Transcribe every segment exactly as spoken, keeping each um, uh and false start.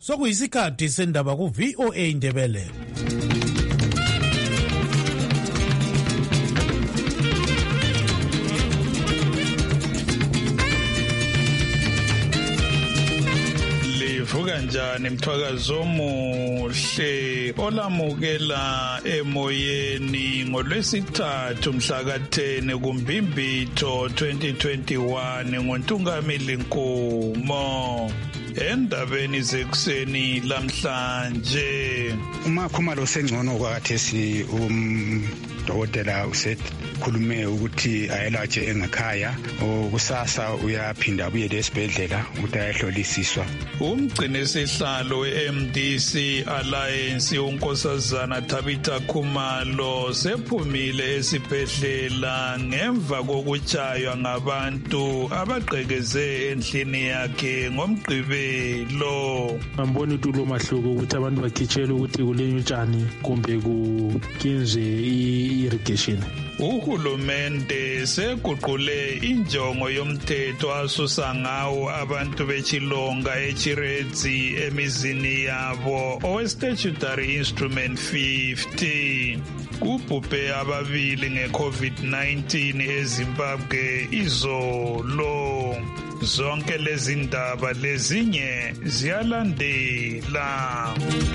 sokuyisikhathi sendaba ku-V O A Indebele. Livuka njani mthwakazo omuhle olamukela emoyeni ngolwesithathu mhla ka ten kuMbimbithi twenty twenty-one ngoNtungamili Nkumo. Endabeni zekuseni lamhlanje uma khumalo sengcono kwakhathesi umdokotela usekhulume ukuthi ayelatshe engekhaya okusasa uyaphinda abuyele esibhedlela ukuthi ayehlolisiswa. Umgcini sihlalo we-M D C Alliance unkosazana Tabitha Khumalo sephumile esibhedlela ngemva kokutshaywa ngabantu abagqekeze endlini yakhe ngomgqibe lo. Ngambona uTulo Mahluko ukuthi abantu bakhitshela ukuthi kulenywe utshani kumbe kukinzwe i-irrigation. Uhulumende seguqule injongo yomthetho asusa ngawo abantu bechilonga echiredzi emizini yabo owe-statutory instrument fifty. Kubhubhe ababili nge-COVID nineteen eZimbabwe izolo. Zonke lezi ndaba lezinye ziyalandela.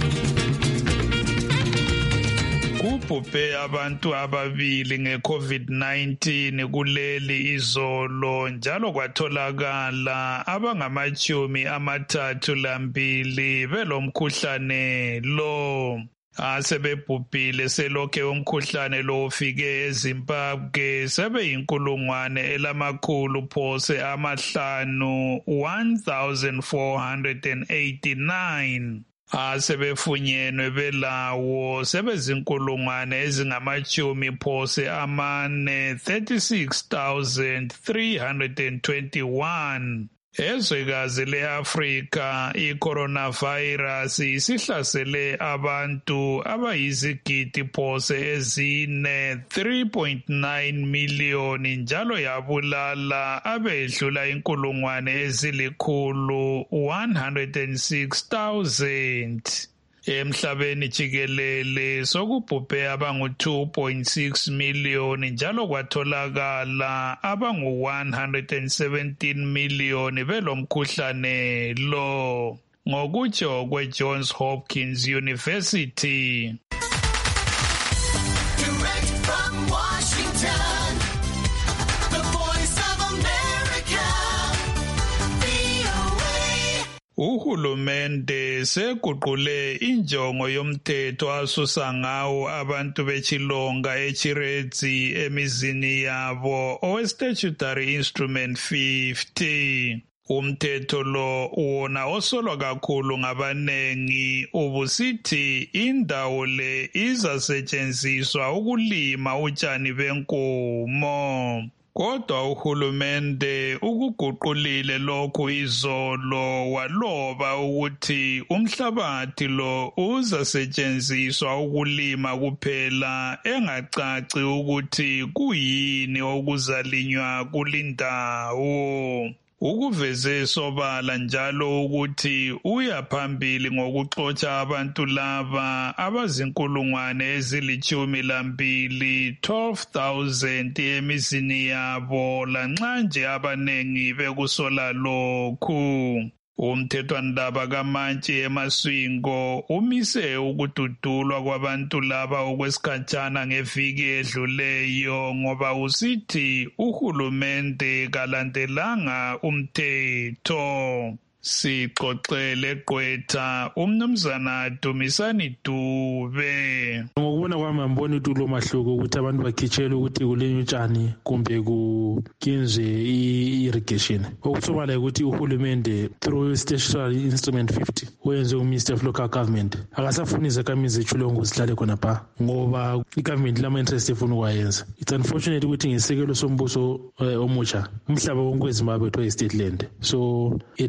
Kubhubhe abantu ababili nge-COVID nineteen kuleli izolo njalo kwatholakala abangamachumi amathathu lambili belomkhuhlane lo. Asebebhubhile selokhe umkhuhlane lo ufike eZimbabwe sebeyinkulungwane elamakhulu phose amahlanu one thousand four hundred eighty-nine. Asebefunyenwe belawo sebezinkulungwane ezingamachumi phose amane thirty-six thousand three hundred twenty-one. Ezwekazi le-Afrika i-coronavirus isihlasele abantu abayizigidi phose ezine three point nine million njalo yabulala abedlula inkulungwane ezilikhulu one hundred six thousand. Emhlabeni jikelele sokubhubhe abangu two point six million njalo kwatholakala abangu one hundred seventeen million belomkhuhlane lo. Ngokutsho kwe-Johns Hopkins University. Direct from Washington, the voice of America, V O A. Uhulumende seguqule injongo yomthetho asusa ngawo abantu bechilonga echiredzi emizini yabo owe-statutory instrument fifty. Umthetho lo wona osolwa kakhulu ngabanengi ubusithi indawo le izasetshenziswa ukulima utshani benkomo. Kodwa uhulumende ukuguqulile lokhu izolo waloba ukuthi umhlabathi lo uzasetshenziswa ukulima kuphela engacaci ukuthi kuyini okuzalinywa kulindawo. Ukuveze sobala njalo ukuthi uyaphambili ngokuxotsha abantu laba abazinkulungwane ezilichumi lambili twelve thousand emizini yabo lanxa nje abanengi bekusola lokhu. Umthethwandaba kaMantshi eMaswingo umise ukududulwa kwabantu laba okwesikhatshana ngeviki edluleyo ngoba usithi uhulumende kalandelanga umthetho. Sixoxele Gqwetha umnumzana Dumisani Dube. Ngokubona kwami ngibona uTulo Mahluko ukuthi abantu bakhitshela ukuthi kulenywe utshani kumbe kukinzwe i-irrigation. Okusobala ukuthi uhulumende through statutory instrument fifty oyenze uMinister of Local Government akasafuni izakhamizi echilongo zihlale khona pha ngoba igovernment lama-interest efuna ukwayenza. It's unfortunate ukuthi ngesekelo sombuso omutsha umhlaba wonke weZimbabwe kuthiwa yi-state land. So at any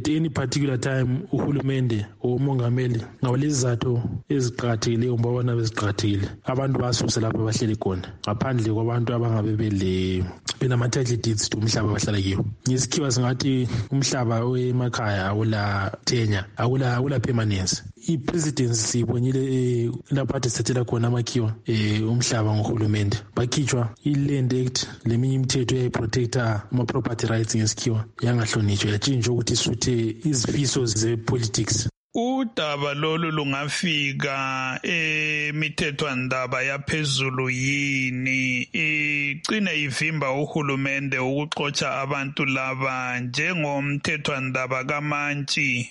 particular time uhulumende umongameli ngawalezizathu eziqhakathekileyo ngoba beziqhakathekile abantu basuse lapho abahleli khona ngaphandle kwabantu abangabe bele benama title deeds to umhlaba abahlala kiwo. Ngesikhiwa singathi umhlaba wemakhaya awula tenya awula awula permanence. I-presidency siyibonile lapho ade sethela khona amakhiwa eh umhlaba ngohulumende bakhitshwa i-Land Act leminye imithetho eyayiprotecta ama-property rights ngesikhiwa yangahlonitshwa yatshintshwa ukuthi isuthe izifiso ze-politics. Udaba lolu lungafika emithethwandaba yaphezulu yini igcine ivimba uhulumende ukuxotsha abantu laba njengomthethwandaba kaMantshi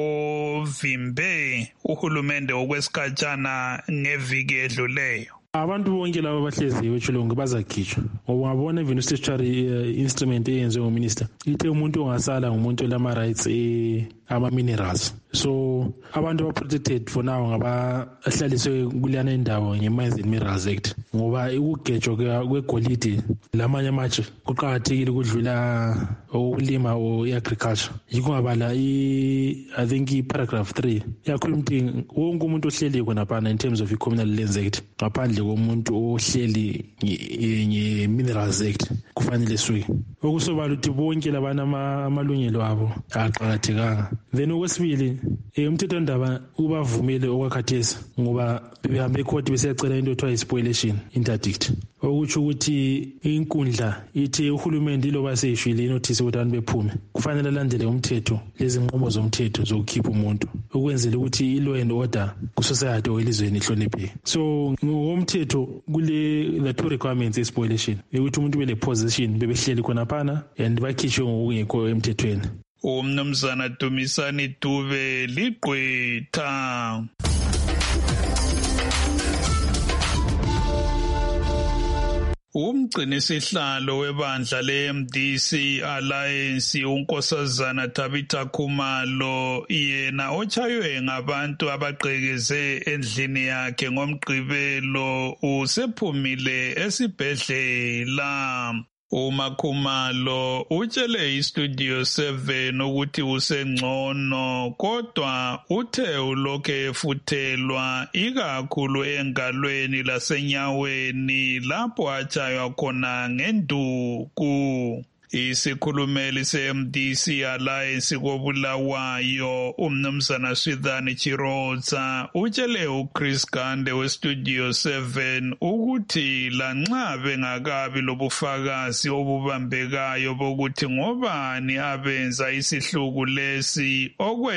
ovimbe uhulumende okwesikhatshana ngeviki edluleyo? Abantu bonke laba abahleziyo eChilongo bazakhitshwa ngoba ngabona even statutory uh, instrument eyenziwe ngominister ithe umuntu ongasala ngumuntu olama rights eh ama minerals. So abantu aba protected for now ngaba ahlaliswe kulana indawo nge-Mines and Minerals Act ngoba ukugejwa kwegolide lamanye amatshe kuqhakathekile ukudlula ukulima o agriculture. Yiko ngabala i I think i paragraph three yakhuluma ukuthi wonke umuntu ohleli khona phana in terms of i-Communal Lands Act ngaphandle komuntu ohleli nge-Minerals Act kufanele suke. Okusobala ukuthi bonke labana amalungelo abo aqhakathekanga. Then okwesibili umthethwandaba ubavumile okwakhathesi ngoba behambe ecourt besiyacela into ethiwa i-spoliation interdict okutsho ukuthi inkundla ithi uhulumende iloba seyishwile inothisi ukuthi abantu bephume kufanele alandele umthetho lezinqumo zomthetho zokukhipha umuntu ukwenzela ukuthi i-law and order kusociety welizweni ihlonipheke. So ngomthetho kule the two requirements e-spoliation ukuthi umuntu bele possession bebehleli khona phana and bakhishwe ngokungekho emthethweni. Umnumzana Dumisani Dube ligqwetha. Umgcini sihlalo webandla le-M D C Alliance unkosazana Tabitha Khumalo yena otshaywe ngabantu abaqhekeze endlini yakhe ngomgqibelo usephumile esibhedlela. uMakhumalo utshele iStudio seven ukuthi usengcono kodwa uthe ulokhe efuthelwa ikakhulu engalweni lasenyaweni lapho atshaywa khona ngenduku. Isikhulumeli se-M D C Alliance koBulawayo umnumzana Swithani Chiroza utshele uChris Gande weStudio seven ukuthi lanxa bengakabi lobufakazi obubambekayo bokuthi ngobani abenza isihluku lesi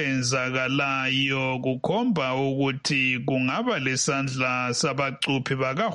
okwenzakalayo kukhomba ukuthi kungaba lesandla sabacuphi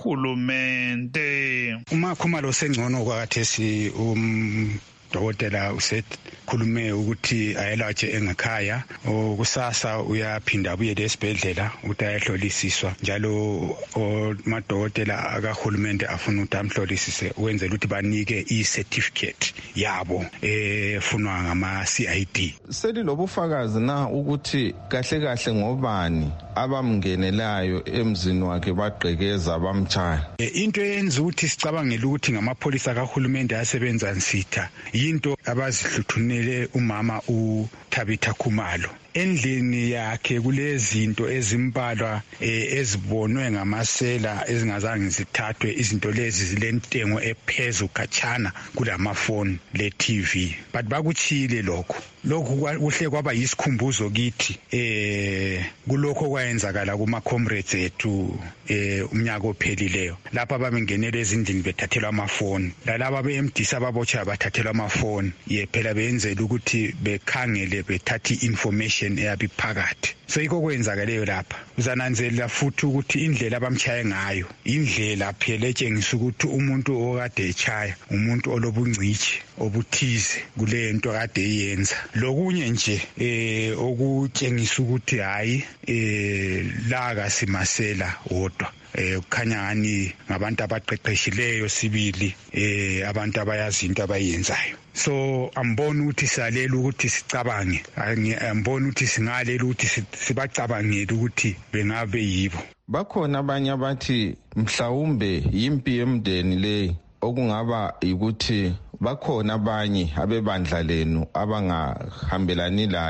bakahulumende. uMakhumalo sengcono kwakhathesi um Dokotela usekhulume ukuthi ayelatshwe engekhaya okusasa uyaphinda abuye esibhedlela ukuthi ayehlolisiswa njalo amadokotela akahulumende afuna ukuthi amhlolisise ukwenzela ukuthi banike i-certificate yabo efunwa ngama C I D. Selilobufakazi na ukuthi kahle kahle ngobani abamngenelayo emzini wakhe bagqekeza bamtshaya? Into eyenza ukuthi sicabangele ukuthi ngamapholisa kahulumende asebenza nsitha into abazihluthunele umama uThabitha Khumalo. Endlini yakhe kulezinto ezimbalwa ezibonwe ngamasela ezingazange zithathwe izinto lezi zilentengo ephezulu khatshana kulamafoni le T V but bakuchile lokho lokho kuhle kwaba yisikhumbuzo kithi eh kulokho kwayenzakala kuma comrades ethu eh umnyaka ophelileyo lapha babengenele ezindlini bethathelwa amafoni lalaba be-M D C ababotsha bathathelwa amafoni yephela benzela ukuthi bekhangele bethathe information eyabi phakathi. So yikho kwenzakaleyo lapha uzananzelela futhi ukuthi indlela abamchaye ngayo indlela phela etshengisa ukuthi umuntu okade echaya umuntu olobungcithi obuthize kulento kade yenza. Lokunye nje eh okutshengisa ukuthi hayi eh la kasimasela wodwa eh kukhanya ngani ngabantu abaqeqeshileyo sibili eh abantu abayazi into abayenzayo. So ambona ukuthi salela ukuthi sicabange ambona ukuthi singalela ukuthi sibacabangele ukuthi bengabe yibo. Bakhona abanye abathi mhlawumbe yimpi yemndeni le okungaba ukuthi bakhona abanye abebandla lenu abangahambelani laye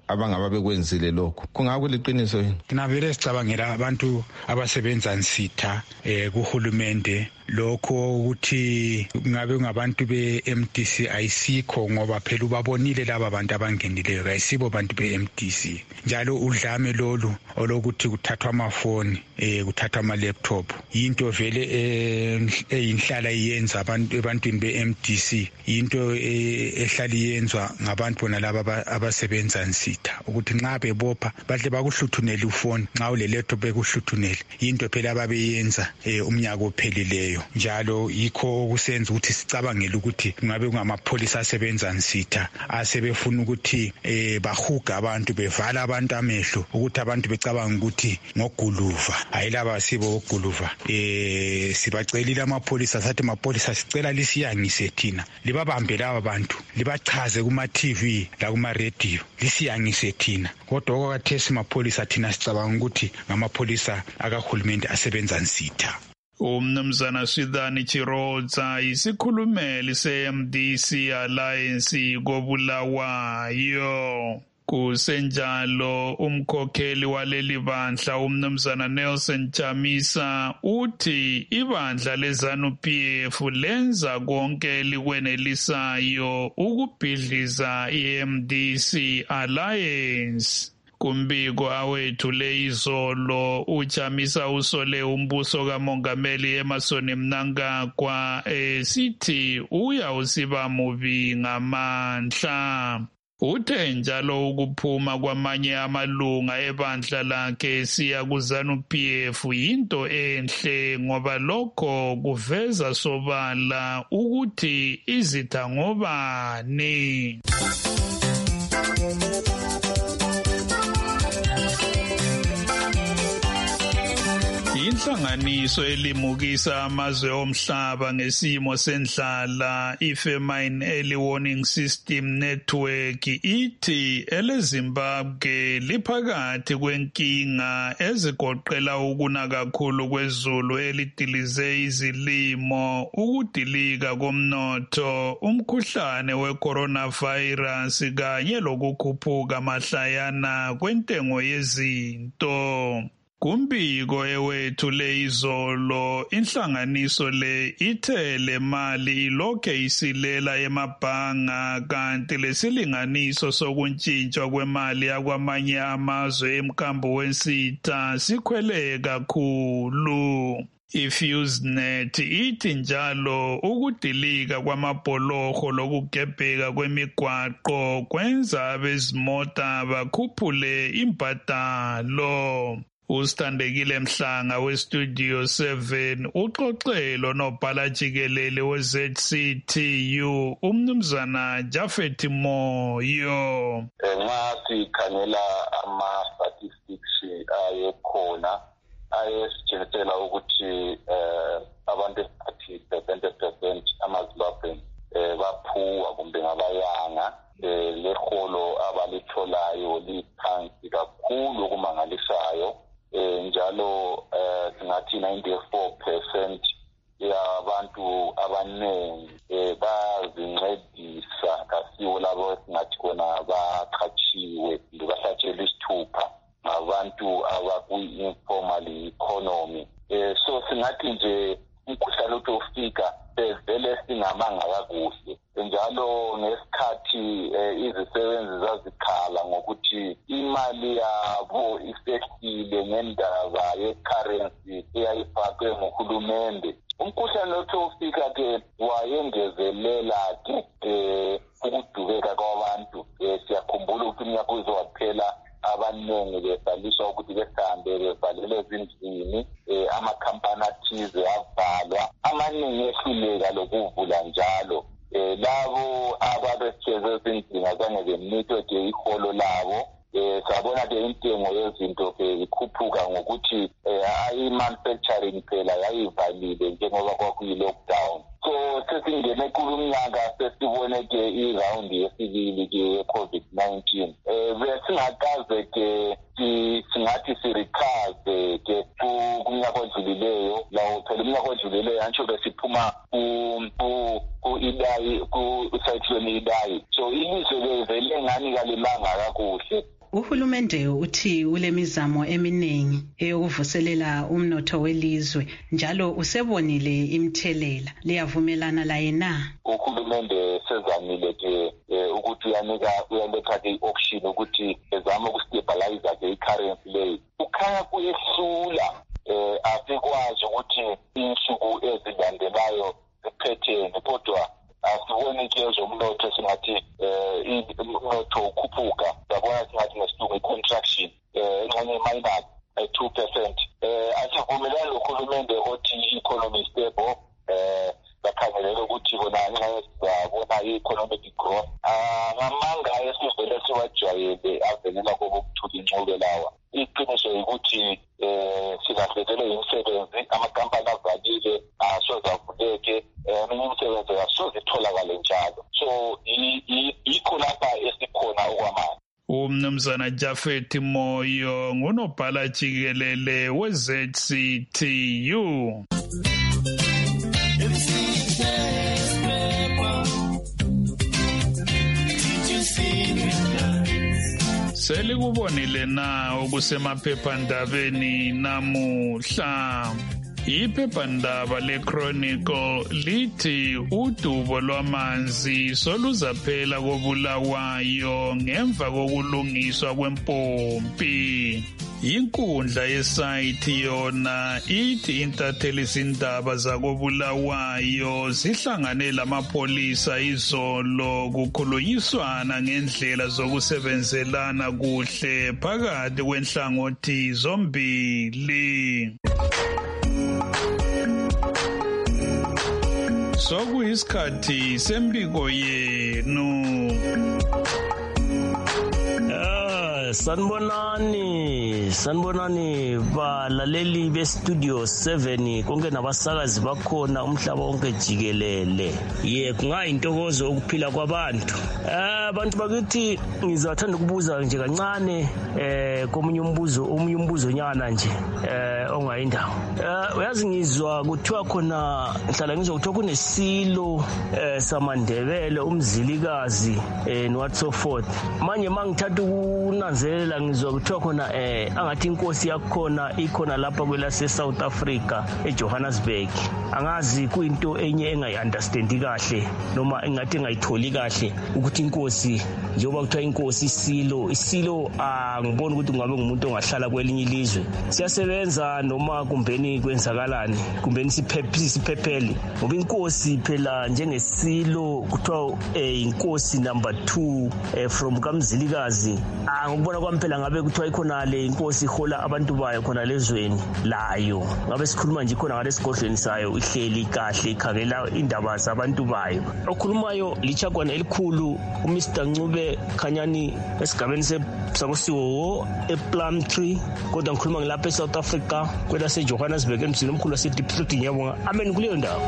abangaba bekwenzile lokho. Kungabe liqiniso yini? Nginavele sicabangela abantu abasebenza nsitha eh kuhulumende lokho ukuthi ngabe ngabantu be-M D C ayisikho ngoba phela ubabonile laba bantu abangenileyo ayisibo bantu be-M D C. Njalo udlame lolu olokuthi kuthathwa amafoni eh kuthathwa ama-laptop into vele eyinhlala iyenza abantu ebantwini be-M D C into ehlala iyenzwa ngabantu bona laba abasebenza nsitha ukuthi nxa bebopha bahle bakuhluthunele ufoni nxa ule laptop bekuhluthunele into phela ababeyenza umnyaka ophelileyo. Njalo yikho kusenza ukuthi sicabangele ukuthi ngabe kungamapholisa asebenza nsitha asebefuna ukuthi eh bahuga abantu bevala abantu amehlo ukuthi abantu becabanga ukuthi ngoguluva ayilaba sibo oguluva. Eh sibacelile amapholisa sathi amapholisa sicela lisiyangise thina libabambe laba bantu libachaze kuma T V la kuma radio lisiyangise thina. Kodwa okwathesi amapholisa thina sicabanga ukuthi ngamapholisa akahulumende asebenza nsitha. Umnumzana Swidani Chirodza isikhulumeli se-M D C Alliance koBulawayo. Kusenjalo umkhokheli waleli bandla umnumzana Nelson Chamisa uthi ibandla leZANU-P F lenza konke likwenelisayo ukubhidliza i-M D C Alliance. Kumbiko awethule izolo uChamisa usole umbuso kaMongameli Emmerson Mnangagwa esithi uyawusiba mubi ngamandla. Uthe njalo ukuphuma kwamanye amalunga ebandla lakhe siya kuZANU-P F yinto enhle ngoba lokho kuveza sobala ukuthi izitha ngobani. Inhlanganiso elimukisa amazwe omhlaba ngesimo sendlala iFamine Early Warning System Network ithi eleZimbabwe liphakathi kwenkinga ezigoqela ukuna kakhulu kwezulu elidilize izilimo, ukudilika komnotho, umkhuhlane we-coronavirus kanye lokukhuphuka mahlayana kwentengo yezinto. Kumbiko ewethule izolo inhlanganiso le ithe le mali ilokhe isilela emabhanga kanti lesilinganiso sokuntshintshwa kwemali yakwamanye amazwe emkambo wensitha sikhwele kakhulu. IFusenet ithi njalo ukudilika kwamabholoho lokugebheka kwemigwaqo kwenza abezimota bakhuphule imbadalo. Usithandekile Mhlanga weStudio seven uxoxelo nobhala jikelele we-Z C T U umnumzana Jafet Moyo. Nxa sikhangela ama-statistics ayekhona ayesitshengisa ukuthi abantu thirty percent percent amaZimbabwean baphuwa kumbe ngabayanga leholo abalitholayo liphansi kakhulu okumangalisayo. Njalo singathi ninety-four percent yabantu abaningi bazincedisa kasiwo labo singathi kona baqhatshiwe bahlatshelwe isithupha ngabantu abaku-informal economy. So singathi nje umkhuhlane uthi ufika vele singamanga kakuhle. Njalo ngesikhathi izisebenzi zazikhala ngokuthi imali yabo isehlile ngendaba ye-currency eyayifakwe nguhulumende. Umkhuhlane othi ufika ke wayengezelela ke ukudubeka kwabantu. Siyakhumbula ukuthi umnyaka uzowaphela abaningi besaliswa ukuthi behambe bevalele ezindlini, amakhampani athize avalwa, amaningi ehluleka lokuvula njalo. Labo ababesitheze ezindlini azange benikwe ke iholo labo. Sabona ke intengo yezinto ke ikhuphuka ngokuthi i-manufacturing phela yayivalile njengoba kwakuyi-lockdown. So sesingene kulumnyaka sesibone ke i-round yesibili ke ye-COVID nineteen. Besingakaze ke singathi sirikhaze ke kumnyaka odlulileyo. Lawo phela umnyaka odlulileyo antsho besiphuma ku-Idai, ku-cyclone Idai. So ilizwe vele ngani kalimanga kakuhle. Uhulumende uthi ulemizamo eminingi eyokuvuselela umnotho welizwe njalo usebonile imthelela. Liyavumelana laye na? Uhulumende sezamile ke ukuthi uyanika uyaletha ke auction ukuthi ezama ukustabilize ke i-currency leyo. Ukhaya kuyehlula eh asikwazi ukuthi insuku ezilandelayo ziphethe kodwa asibone nje ezomnotho singathi eh umnotho ukhuphuka yabona singathi ngesilungu i-contraction eh engxenye minus two percent eh asivumelani nohulumende othi i-economy stable eh bakhangelela ukuthi bona nxa sibona i-economic growth ngamanga esivele siwajwayele avelela kokuthula inxube lawa. Iqiniso ukuthi eh silahlekelwe imisebenzi, amakampani avalile asoze avuleke, eminye imisebenzi asoze itholakale njalo. So yikho lapha esikhona okwamanje. Umnumzana Jafet Moyo ngunobhala jikelele we-Z C T U. Selikubonile na okusemaphephandabeni namuhla. Iphephandaba le-Chronicle lithi udubo lwamanzi soluzaphela koBulawayo ngemva kokulungiswa kwempompi. Inkundla yesayithi yona ithi intatheli izindaba zakoBulawayo zihlangane lamapholisa izolo kukhulunyiswana ngendlela zokusebenzelana kuhle phakathi kwenhlangothi zombili. Sokuyisikhathi sembiko yenu. Sanibonani, sanibonani balaleli be-Studio seven konke nabasakazi bakhona umhlaba wonke jikelele. Ye kungayintokozo ukuphila kwabantu. Eh abantu bakithi ngizathanda ukubuza nje kancane eh komunye umbuzo omunye umbuzo nyana nje eh ongayindawo. Eh uyazi ngizwa kuthiwa khona nhlala ngizwa kuthiwa kunesilo eh samandebele umzilikazi eh what so forth. Manje mangithatha ukunanza zelela ngizwa kuthiwa khona eh angathi inkosi yakhona ikhona lapha kwelase South Africa eJohannesburg. Angazi kuyinto enye engayiunderstandi kahle noma engathi engayitholi kahle ukuthi inkosi njengoba kuthiwa inkosi isilo isilo angiboni ukuthi kungabe ngumuntu ongahlala kwelinye ilizwe. Siyasebenza noma kumbeni kwenzakalani kumbeni siphephisi siphepheli ngoba inkosi phela njengesilo kuthiwa eh inkosi number two eh, from kaMzilikazi. Ngibona kwampela ngabe kuthiwa ikhona le inkosi ihola abantu bayo khona lezweni layo. Ngabe sikhuluma nje khona ngale sigodlweni sayo ihleli kahle ikhangela indaba zabantu bayo. Okhulumayo lichagwana elikhulu uMr Ncube Khanyani esigabeni sakosiwo ePlum Tree kodwa ngikhuluma ngilapha eSouth Africa kwelase Johannesburg emzini omkhulu waseDistrict ngiyabonga. Amen kuleyo ndawo.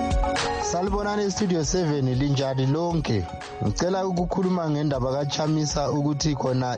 Salibonani Studio seven linjani lonke. Ngicela ukukhuluma ngendaba kaChamisa ukuthi khona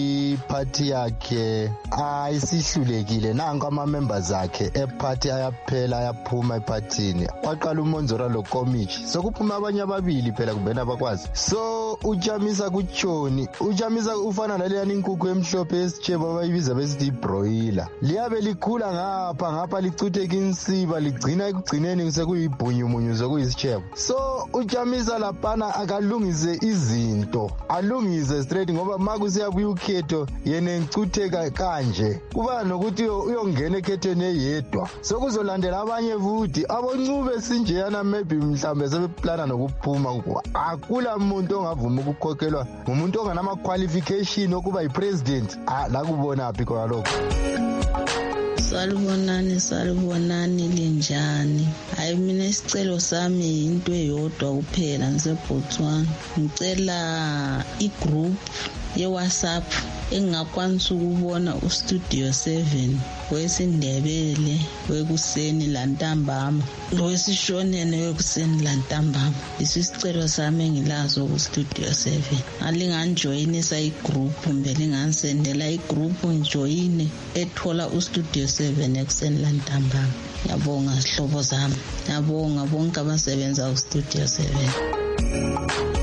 iparty yakhe ayisihlulekile nanku ama members akhe eparty ayaphela ayaphuma epartyini. Waqala uMonzora lo Komichi. Sokuphuma abanye ababili phela kubena abakwazi. So uChamisa kuTshoni, uChamisa ufana naleyani inkukhu emhlophe esitshebo abayibiza besithi broiler. Liyabe likhula ngapha ngapha licutheka insiba ligcina ekugcineni sekuyibhunyumunyu sokuyisitshebo. So uChamisa lapana akalungise izinto, alungise straight ngoba makusiyabuya ukhetho yena ngicutheka kanje. Kuba nokuthi uyongena ekhethweni eyedwa. Sokuzolandela abanye futhi aboncube sinjeyana maybe mhlambe sebeplana nokuphuma. Akula umuntu ongavuma ukukhokhelwa ngumuntu onganama qualification okuba yipresident. Ah la kubona phi khona lokho. Salibonani salibonani linjani. Hayi mina isicelo sami into eyodwa kuphela ngiseBotswana. Ngicela igroup ye-WhatsApp engakwanisa ukubona uStudio seven wesindebele wekuseni lantambama lowesishonene wekuseni lantambama. Isicelo sami engilazo kuStudio seven. Alinganjoyinisa igroup kumbe lingansendela igroup ngijoyine ethola uStudio seven ekuseni lantambama. Ngiyabonga sihlobo zami. Ngiyabonga bonke abasebenza kuStudio seven.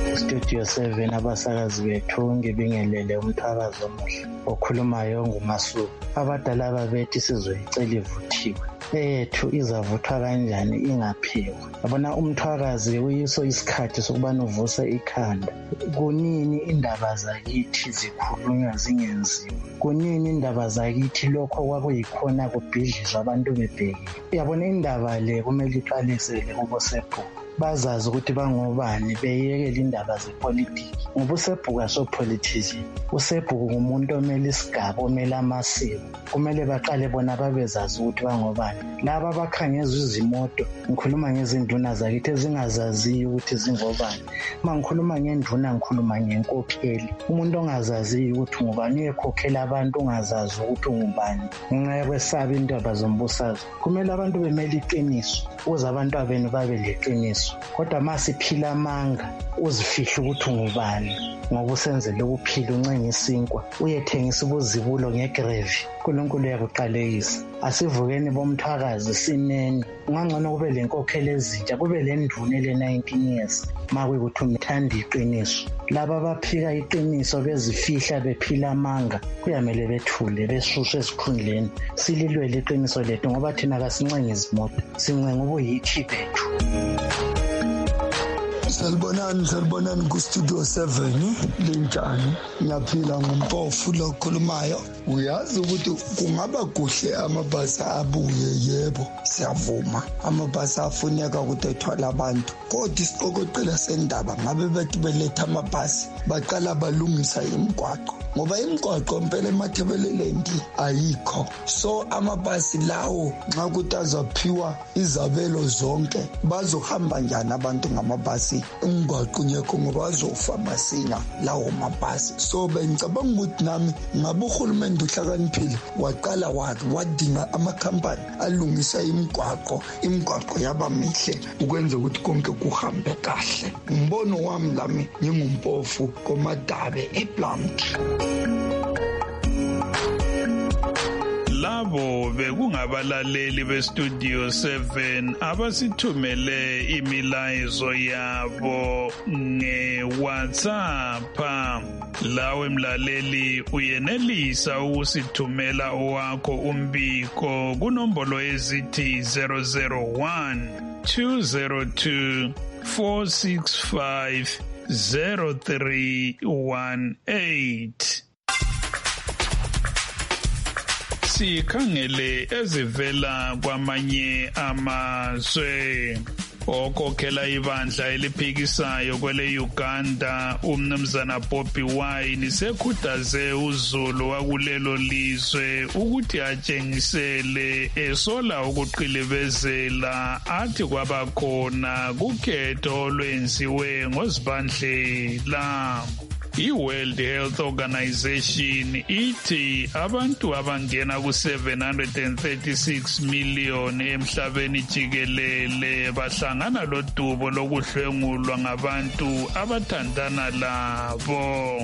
Studio seven abasakazi bethu ngibingelele umthakazo omuhle okhulumayo nguMasuku. Abadala babethi sizoyicela ivuthiwe. Ethu izavuthwa kanjani ingaphiwa? Yabona umthwakazi uyiso isikhathi sokubana uvuse ikhanda. Kunini indaba zakithi zikhulunywa zingenziwa? Kunini indaba zakithi lokho kwakuyikhona kubhidlizwa abantu bebhekile? Yabona indaba le kumele iqalisele kubosebhuku. Bazazi ukuthi bangobani beyekele indaba zepolitiki. Ngoba usebhuku asopolitiki. Usebhuku ngumuntu omele isigaba, omele amasiko. Kumele baqale bona babezazi ukuthi bangobani. Laba abakhangeza izimoto, ngikhuluma ngezinduna zakithi ezingazaziyo ukuthi zingobani. Uma ngikhuluma ngenduna ngikhuluma ngenkokheli. Umuntu ongazaziyo ukuthi ngubani uyekhokhela abantu ungazazi ukuthi ungubani. Ngenxa yokwesaba indaba zombusazwe. Kumele abantu bemele iqiniso ukuze abantu abenu babe leqiniso. Kodwa masiphila amanga uzifihle ukuthi ungubani ngoba usenzele ukuphila uncenga isinkwa uyethengisa ubuzibulo ngegrevi. uNkulunkulu uyakuqalekisa. Asivukeni bomthwakazi sinene. Ungangcono kube lenkokhelo ezintsha, kube lenduna ele nineteen years makuyikuthi umthanda iqiniso. Laba abaphika iqiniso bezifihla bephila amanga kuyamele bethule besuswe esikhundleni. Sililwele iqiniso lethu ngoba thina kasincenga izimoto, sincenga ubuyithi bethu. Salibonani, salibonani ku-Studio seven, linjani? Ngiyaphila ngumpofu lo okhulumayo. Uyazi ukuthi kungaba kuhle amabhasi abuye, yebo, siyavuma. Amabhasi afuneka ukuthi ethwala abantu. Kodwa isiqokoqela sendaba ngabe bethi beletha amabhasi baqala balungisa imigwaqo. Ngoba imigwaqo impela eMathebelelendi ayikho. So amabhasi lawo nxa ukuthi azaphiwa izabelo zonke bazohamba njani abantu ngamabhasi? Umgwaqo ngekho ngoba azofa masinya lawo mabhasi. So bengicabanga ukuthi nami ngabe uhulumende uhlakaniphile waqala wakhe wadinga amakhampani alungisa imigwaqo, imigwaqo yaba mihle ukwenza ukuthi konke kuhambe kahle. Umbono wami lami ngingumpofu koMadabe ePlumtree. Labo bekungabalaleli beStudio seven abasithumele imilayezo yabo ngeWhatsApp. Lawe mlaleli uyenelisa ukusithumela owakho umbiko kunombolo ezithi zero zero one two zero two four six five zero three one eight. Sikhangele ezivela kwamanye amazwe. Okhokhela ibandla eliphikisayo kwele Uganda umnumzana Bobi Wine sekhuthaze uZulu wakulelo lizwe ukuthi atshengisele esola ukuqilibezela athi kwabakhona kukhetho olwenziwe ngozibandlela. I-World Health Organization ithi abantu abangena ku seven hundred thirty-six million emhlabeni jikelele bahlangana lodubo lokuhlengulwa ngabantu abathandana labo.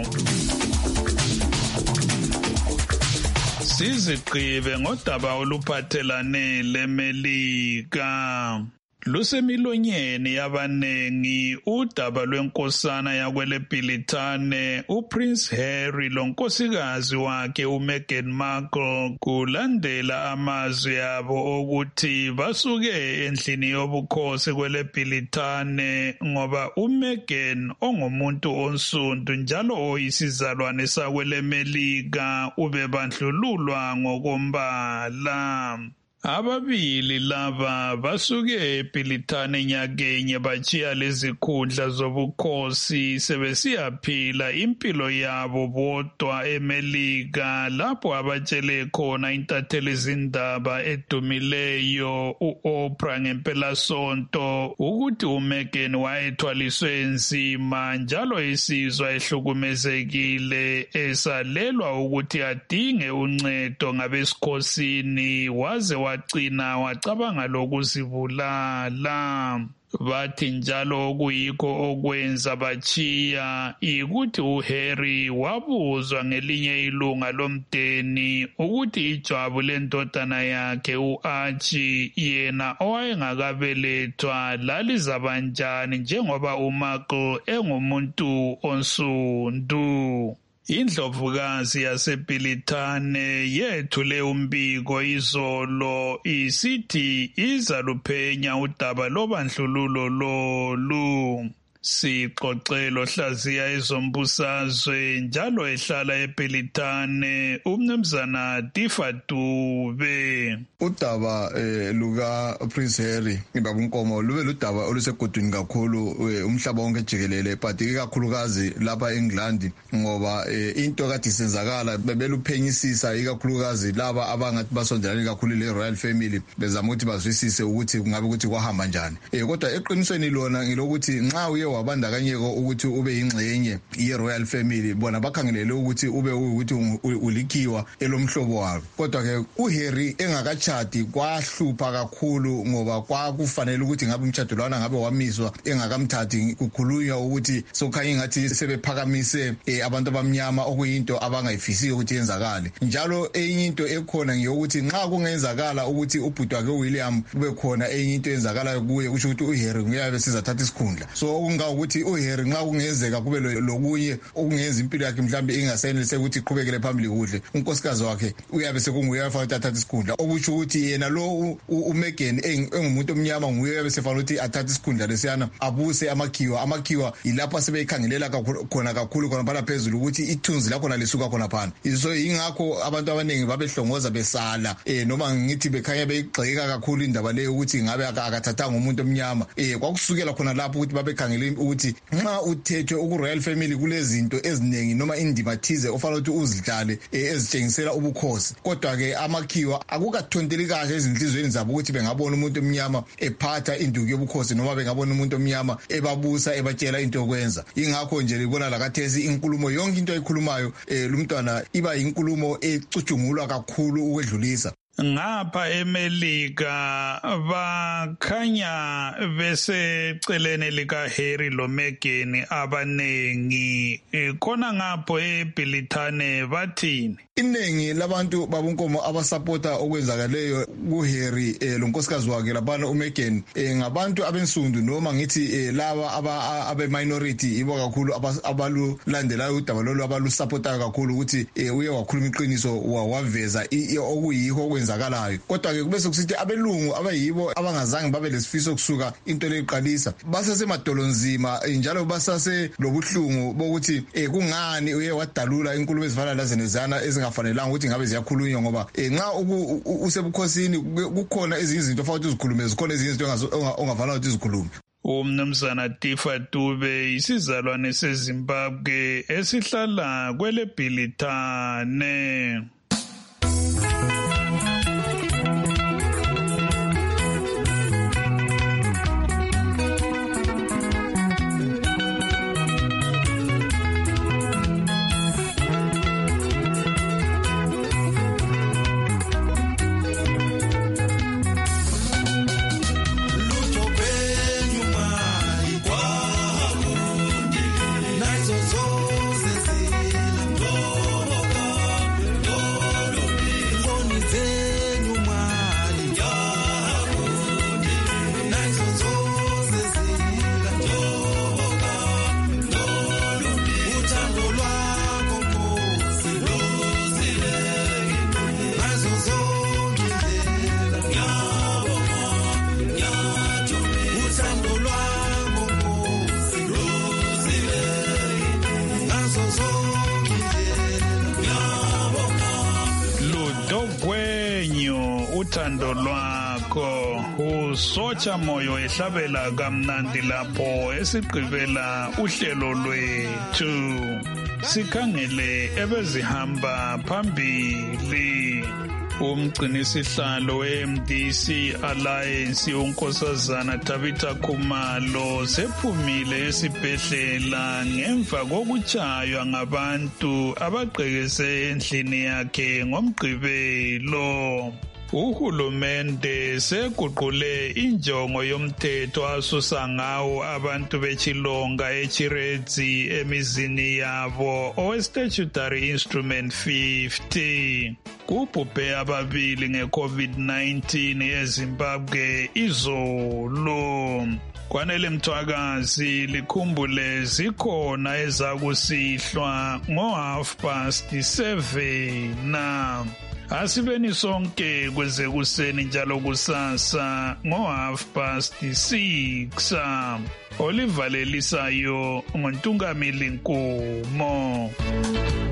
Siziqibe ngodaba oluphathelane leMelika. Lusemilonyeni yabanengi udaba lwenkosana yakwele Bhilithane uPrince Harry lonkosikazi wakhe uMeghan Markle kulandela amazwi abo okuthi basuke endlini yobukhosi kwele Bhilithane ngoba uMeghan ongumuntu onsundu njalo oyisizalwane sakwele Melika ubebandlululwa ngokombala. Ababili laba basuke eBhilithane nyakenye bachiya lezikhundla zobukhosi sebesiyaphila impilo yabo bodwa eMelika lapho abatshele khona intatheli zindaba edumileyo uOprah ngempelasonto ukuthi uMeghan wayethwaliswe nzima njalo isizwa ehlukumezekile esalelwa ukuthi adinge uncedo ngabesikhosini waze wagcina wacabanga lokuzibulala. bathi njalo kuyikho okwenza bachiya ikuthi uHarry wabuzwa ngelinye ilunga lomdeni ukuthi ijwabu lendodana yakhe uArchie yena owayengakabelethwa lalizabanjani njengoba uMichael engumuntu onsundu. Indlovukazi yaseBilitane yethule umbiko izolo isithi izaluphenya udaba lobandlululo lolu. Sixoxelo hlaziya ezombusazwe njalo ehlala eBilitane umnumzana Tifa Dube. Udaba eh, luka Prince Harry ngibabunkomo lube ludaba olusegodini kakhulu umhlaba wonke jikelele but ikakhulukazi lapha eEngland ngoba eh, into kade isenzakala bebeluphenyisisa ikakhulukazi laba abangathi basondelane kakhulu le royal family bezama ukuthi bazwisise ukuthi kungabe ukuthi kwahamba njani. Eh, kodwa eqinisweni lona ngilokuthi nxa uye wabandakanyeko ukuthi ube ingxenye ye royal family bona bakhangelele ukuthi ube ukuthi ulikhiwa elomhlobo wabo. Kodwa ke uHarry engakachati kwahlupha kakhulu ngoba kwakufanele ukuthi ngabe umtshado lwana ngabe wamiswa engakamthathi kukhulunywa ukuthi sokhanya ngathi sebephakamise eh, abantu abamnyama okuyinto abangayifisiyo ukuthi yenzakale. Njalo enye into ekhona ngiyokuthi nxa kungenzakala ukuthi ubhutwa ke William kube khona enye into eyenzakala kuye kusho ukuthi uHarry nguyabe sizathatha isikhundla. So kunga ukuthi uHarry nxa kungenzeka kube lokunye okungenza impilo yakhe mhlambe ingasenelise ukuthi iqhubekele phambili kuhle unkosikazi wakhe uyabe sekunguye afanele athathe isikhundla okusho ukuthi yena lo uMeghan engumuntu omnyama nguye uyabe sefanele ukuthi athathe isikhundla lesiyana abuse amakhiwa amakhiwa ilapha sebeyikhangelela khona kakhulu khona phana phezulu ukuthi ithunzi lakho nalisuka khona phana. So ingakho abantu abaningi babehlongoza besala eh noma ngithi bekhanya beyigxeka kakhulu indaba leyo ukuthi ngabe akathathanga umuntu omnyama eh kwakusukela khona lapho ukuthi babekhangele ukuthi nxa uthethwe uku-royal family kulezinto eziningi noma indima thize ofanele ukuthi uzidlale ezitshengisela ubukhosi. Kodwa-ke amakhiwa akukathonteli kahle ezinhlizweni zabo ukuthi bengabona umuntu omnyama ephatha induku yobukhosi noma bengabona umuntu omnyama ebabusa ebatshela into yokwenza. Ingakho nje libona lakathesi inkulumo yonke into ayikhulumayo um lumntwana iba yinkulumo ecutshungulwa kakhulu ukwedlulisa. Ngapha eMelika bakhanya besecelene lika Harry lo Meghan abanengi khona ngapho eBilitane bathini. Iningi labantu babunkomo abasupporta okwenzakaleyo kuHarry eh, lo nkosikazi wakhe labana uMeghan eh, ngabantu abensundu noma ngithi eh, laba aba abe minority ibo kakhulu abalulandelayo udaba lolu abalusupportayo kakhulu ukuthi eh, uye wakhuluma iqiniso waveza okuyikho okwenzakalayo. Kodwa ke kube sokusithi abelungu abayibo abangazange babe lesifiso kusuka into leqalisa basesemadolonzima njalo basase lobuhlungu bokuthi eh, kungani uye wadalula inkulumo ezifana lazenezana ezingafanelanga ukuthi ngabe ziyakhulunywa ngoba eh, nxa usebukhosini kukhona ezinye izinto ofanele uzikhulume zikhona ezinye izinto ongafanele ukuthi zikhulume. Umnumzana Tifa Dube isizalwane seZimbabwe esihlala kwele Bilitane. Uthando lwakho usotsha moyo ehlabela kamnandi lapho esigqibela uhlelo lwethu sikhangele ebezihamba phambili. Umgcinisihlalo we-M D C Alliance unkosazana Tabitha Khumalo sephumile esibhedlela ngemva kokutshaywa ngabantu abagqekeze endlini yakhe ngomgqibelo. Uhulumende seguqule injongo yomthetho asusa ngawo abantu bechilonga echiredzi emizini yabo owe-statutory instrument fifty. Kubhubhe ababili nge-COVID nineteen eZimbabwe izolo. Kwanele Mthwakazi likhumbule zikhona ezakusihlwa ngo half past seven na. Asibeni sonke kweze kuseni njalo kusasa ngo half past six. Olivalelisayo ngontungamili Nkomo.